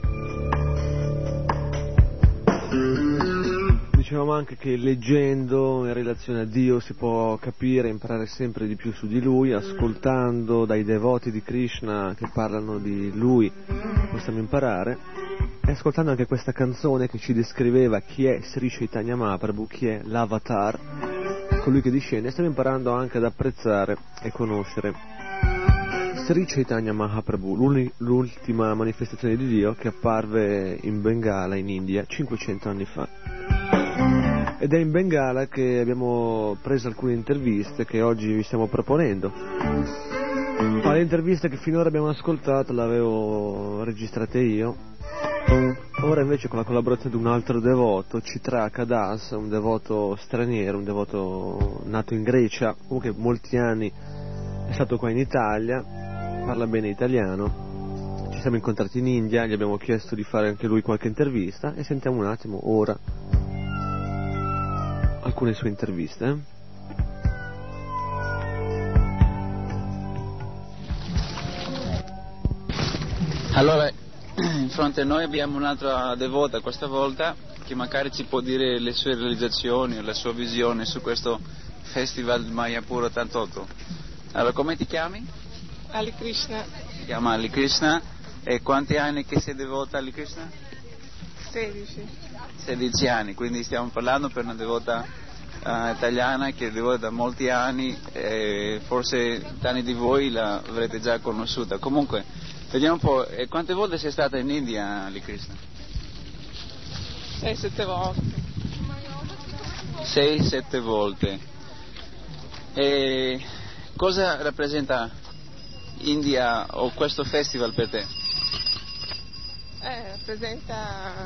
Dicevamo anche che leggendo in relazione a Dio si può capire e imparare sempre di più su di Lui, ascoltando dai devoti di Krishna che parlano di Lui possiamo imparare, e ascoltando anche questa canzone che ci descriveva chi è Sri Chaitanya Mahaprabhu, chi è l'avatar, colui che discende, stiamo imparando anche ad apprezzare e conoscere Sri Chaitanya Mahaprabhu, l'ultima manifestazione di Dio che apparve in Bengala, in India, cinquecento anni fa. Ed è in Bengala che abbiamo preso alcune interviste che oggi vi stiamo proponendo. Ma le interviste che finora abbiamo ascoltato le avevo registrate io. Ora invece con la collaborazione di un altro devoto, Chitraka Das, un devoto straniero, un devoto nato in Grecia, comunque molti anni è stato qua in Italia, parla bene italiano, ci siamo incontrati in India, gli abbiamo chiesto di fare anche lui qualche intervista e sentiamo un attimo ora alcune sue interviste. Eh? Allora, in fronte a noi abbiamo un'altra devota questa volta che magari ci può dire le sue realizzazioni o la sua visione su questo Festival Mayapur ottantotto. Allora, come ti chiami? Ali Krishna. Si chiama Ali Krishna. E quanti anni che sei devota a Ali Krishna? sedici. sedici anni, quindi stiamo parlando per una devota uh, italiana che è devota da molti anni e forse tanti di voi l'avrete già conosciuta. Comunque, vediamo un po', e quante volte sei stata in India, Ali Krishna? sei sette volte. sei sette volte. E cosa rappresenta India o questo festival per te? Eh, rappresenta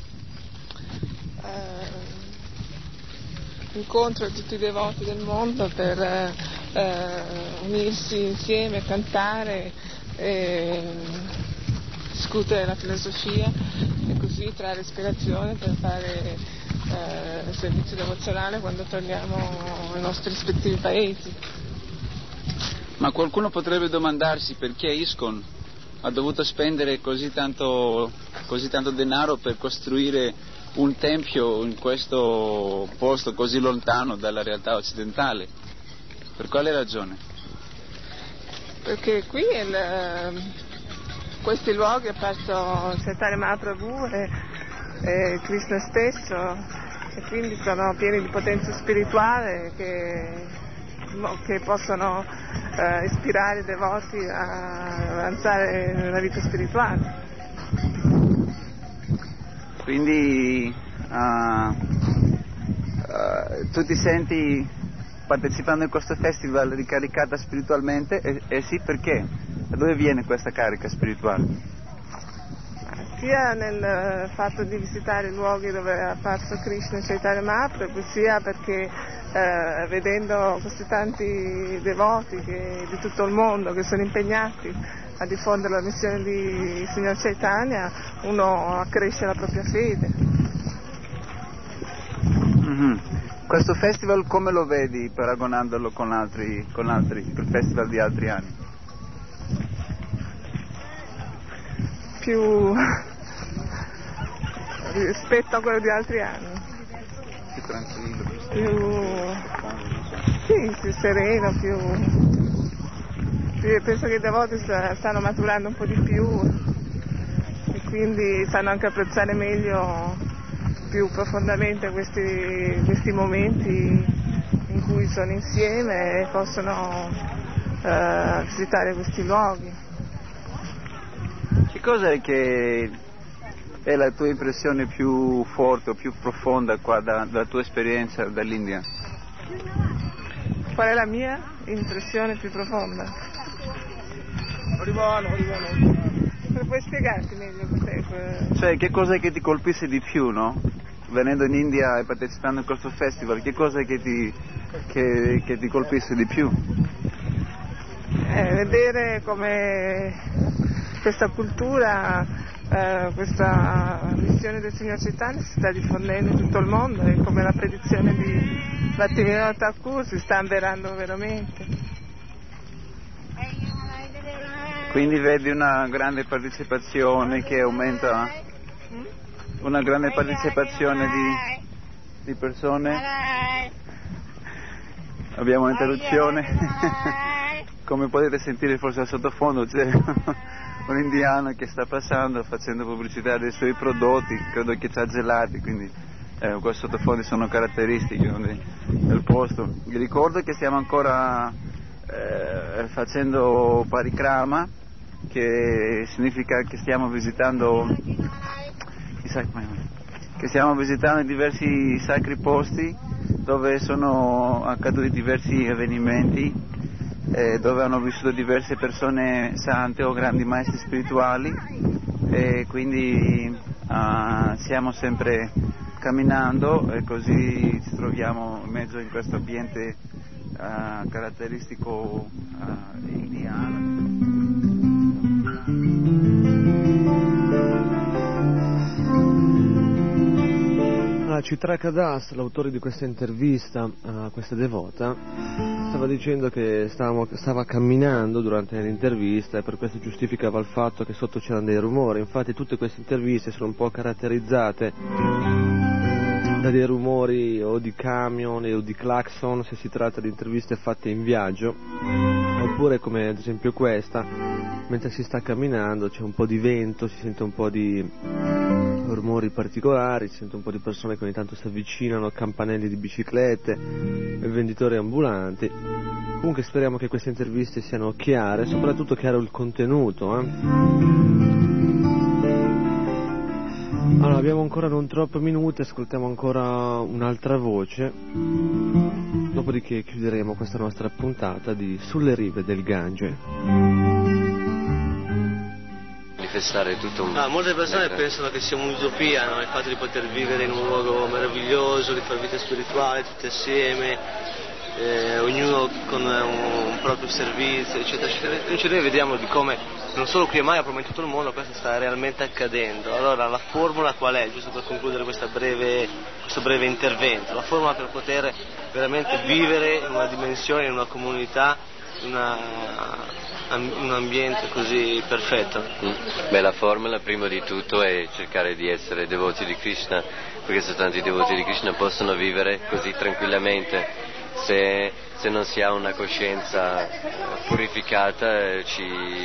eh, l'incontro di tutti i devoti del mondo per eh, unirsi insieme, cantare, e discutere la filosofia e così trarre ispirazione per fare eh, servizio devozionale quando torniamo ai nostri rispettivi paesi. Ma qualcuno potrebbe domandarsi perché ISKCON ha dovuto spendere così tanto, così tanto denaro per costruire un tempio in questo posto così lontano dalla realtà occidentale. Per quale ragione? Perché qui è il, questi luoghi è apparso Chaitanya Mahaprabhu e, e Krishna stesso, e quindi sono pieni di potenza spirituale che, che possono eh, ispirare i devoti a avanzare nella vita spirituale. Quindi uh, uh, tu ti senti, partecipando in questo festival, ricaricata spiritualmente? E, e sì, perché? Da dove viene questa carica spirituale? Sia nel fatto di visitare i luoghi dove è apparso Krishna e Chaitanya Mahaprabhu, sia perché eh, vedendo questi tanti devoti che, di tutto il mondo che sono impegnati a diffondere la missione di Signor Chaitanya, uno accresce la propria fede. Mm-hmm. Questo festival come lo vedi paragonandolo con altri, con altri, il festival di altri anni? Più rispetto a quello di altri anni. Più tranquillo, più più, sì, più sereno, più, più penso che i devoti stanno maturando un po' di più e quindi sanno anche apprezzare meglio più profondamente questi, questi momenti in cui sono insieme e possono uh, visitare questi luoghi. Che cosa è che è la tua impressione più forte o più profonda qua da, dalla tua esperienza dall'India? Qual è la mia impressione più profonda? Puoi spiegarti meglio cos'è? Cioè, che cosa è che ti colpisce di più, no? Venendo in India e partecipando in questo festival, che cosa è che ti, che, che ti colpisce di più? Eh, vedere come questa cultura, eh, questa missione del Signor Chaitanya si sta diffondendo in tutto il mondo e come la predizione di Bhaktivinoda Thakur si sta avverando veramente. Quindi vedi una grande partecipazione che aumenta, una grande partecipazione di, di persone. Abbiamo un'interruzione. Come potete sentire forse al sottofondo c'è un indiano che sta passando facendo pubblicità dei suoi prodotti, credo che c'ha gelati, quindi eh, questi sottofondi sono caratteristiche del, del posto. Vi ricordo che stiamo ancora eh, facendo parikrama, che significa che stiamo visitando chissà come, che stiamo visitando diversi sacri posti dove sono accaduti diversi avvenimenti, eh, dove hanno vissuto diverse persone sante o grandi maestri spirituali, e quindi uh, stiamo sempre camminando e così ci troviamo in mezzo in questo ambiente uh, caratteristico uh, indiano. Ah, Chitraka Das, l'autore di questa intervista a questa devota, stava dicendo che stavamo, stava camminando durante l'intervista e per questo giustificava il fatto che sotto c'erano dei rumori. Infatti tutte queste interviste sono un po' caratterizzate da dei rumori o di camion o di clacson se si tratta di interviste fatte in viaggio, oppure come ad esempio questa, mentre si sta camminando c'è un po' di vento, si sente un po' di rumori particolari, si sente un po' di persone che ogni tanto si avvicinano, campanelli di biciclette, venditori ambulanti. Comunque speriamo che queste interviste siano chiare, soprattutto chiaro il contenuto, eh? Allora, abbiamo ancora non troppi minuti, ascoltiamo ancora un'altra voce, dopodiché chiuderemo questa nostra puntata di Sulle rive del Gange. Manifestare tutto un... Ah, molte persone pensano che sia un'utopia, no? Il fatto di poter vivere in un luogo meraviglioso, di fare vita spirituale tutti assieme, eh, ognuno con un, un proprio servizio, eccetera, eccetera. Invece noi vediamo di come non solo qui a Maya, ma in tutto il mondo questo sta realmente accadendo. Allora la formula qual è? Giusto per concludere questa breve, questo breve intervento, la formula per poter veramente vivere in una dimensione, in una comunità, una, un ambiente così perfetto. Mm. Beh, la formula prima di tutto è cercare di essere devoti di Krishna, perché soltanto i devoti di Krishna possono vivere così tranquillamente. Se, se non si ha una coscienza purificata ci,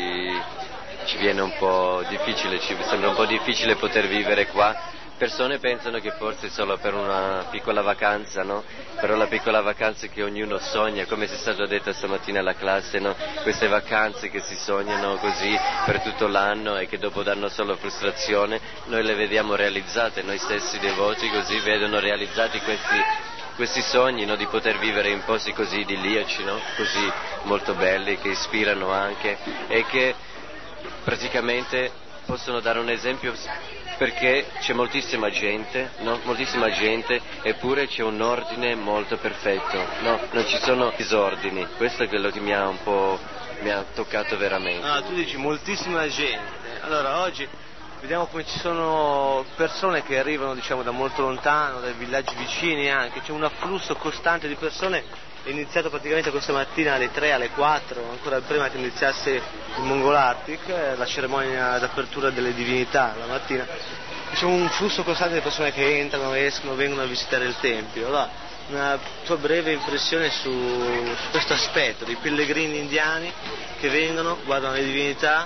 ci viene un po' difficile, ci sembra un po' difficile poter vivere qua. Persone pensano che forse solo per una piccola vacanza, no? Però la piccola vacanza che ognuno sogna, come si è stato detto stamattina alla classe, no? Queste vacanze che si sognano così per tutto l'anno e che dopo danno solo frustrazione, noi le vediamo realizzate, noi stessi devoti così vedono realizzati questi, questi sogni, no? Di poter vivere in posti così idilliaci, no? Così molto belli, che ispirano anche e che praticamente possono dare un esempio, perché c'è moltissima gente, no? Moltissima gente, eppure c'è un ordine molto perfetto, no? Non ci sono disordini, questo è quello che mi ha un po' mi ha toccato veramente. Ah, tu dici moltissima gente, allora oggi vediamo come ci sono persone che arrivano, diciamo, da molto lontano, dai villaggi vicini anche, c'è un afflusso costante di persone. È iniziato praticamente questa mattina alle tre, alle quattro, ancora prima che iniziasse il Mongol Arctic, la cerimonia d'apertura delle divinità la mattina. C'è un flusso costante di persone che entrano, escono, vengono a visitare il tempio. Allora, una tua breve impressione su, su questo aspetto dei pellegrini indiani che vengono, guardano le divinità,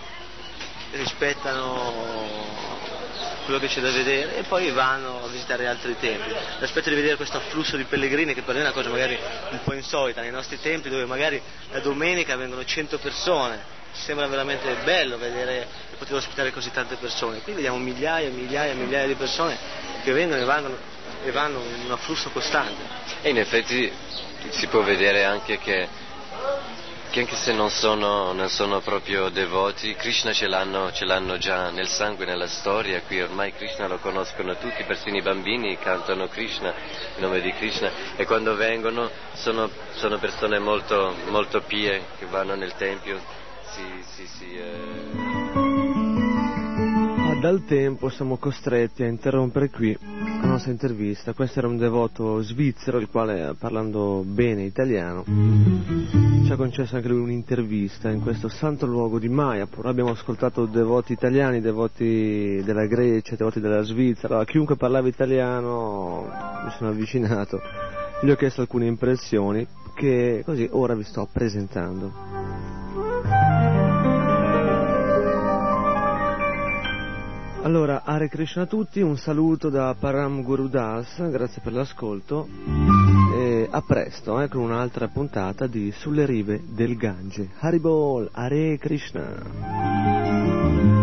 rispettano quello che c'è da vedere e poi vanno a visitare altri templi. L'aspetto di vedere questo afflusso di pellegrini, che per noi è una cosa magari un po' insolita nei nostri templi, dove magari la domenica vengono cento persone, sembra veramente bello vedere e poter ospitare così tante persone. Qui vediamo migliaia e migliaia e migliaia di persone che vengono e vanno, e vanno in un afflusso costante. E in effetti si può vedere anche che che anche se non sono, non sono proprio devoti, Krishna ce l'hanno, ce l'hanno già nel sangue, nella storia. Qui ormai Krishna lo conoscono tutti, persino i bambini cantano Krishna, il nome di Krishna, e quando vengono sono, sono persone molto, molto pie che vanno nel tempio. Si, si, si, eh... Dal tempo siamo costretti a interrompere qui la nostra intervista. Questo era un devoto svizzero, il quale, parlando bene italiano, ci ha concesso anche lui un'intervista in questo santo luogo di Mayapur. Abbiamo ascoltato devoti italiani, devoti della Grecia, devoti della Svizzera. Allora, chiunque parlava italiano mi sono avvicinato, gli ho chiesto alcune impressioni che così ora vi sto presentando. Allora, Hare Krishna a tutti, un saluto da Param Gurudas, grazie per l'ascolto e a presto eh, con un'altra puntata di Sulle rive del Gange. Haribol, Hare Krishna.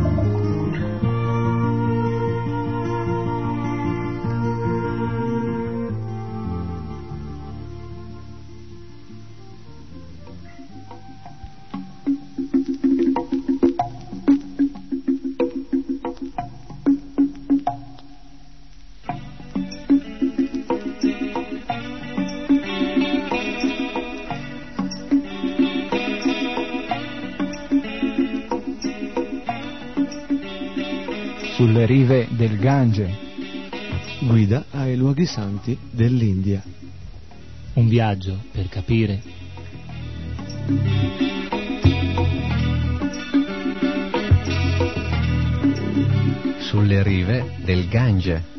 Sulle rive del Gange. Guida ai luoghi santi dell'India. Un viaggio per capire. Sulle rive del Gange.